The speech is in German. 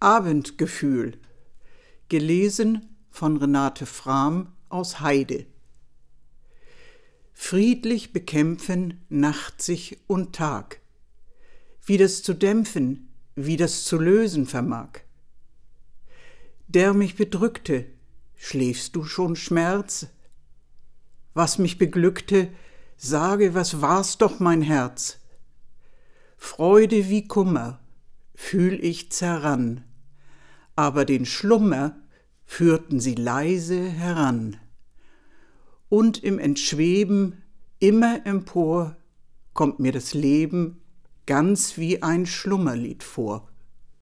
Abendgefühl. Gelesen von Renate Frahm aus Heide. Friedlich bekämpfen Nacht sich und Tag. Wie das zu dämpfen, wie das zu lösen vermag. Der mich bedrückte, schläfst du schon, Schmerz? Was mich beglückte, sage, was war's doch, mein Herz? Freude wie Kummer fühl ich zerrann, aber den Schlummer führten sie leise heran. Und im Entschweben immer empor kommt mir das Leben ganz wie ein Schlummerlied vor.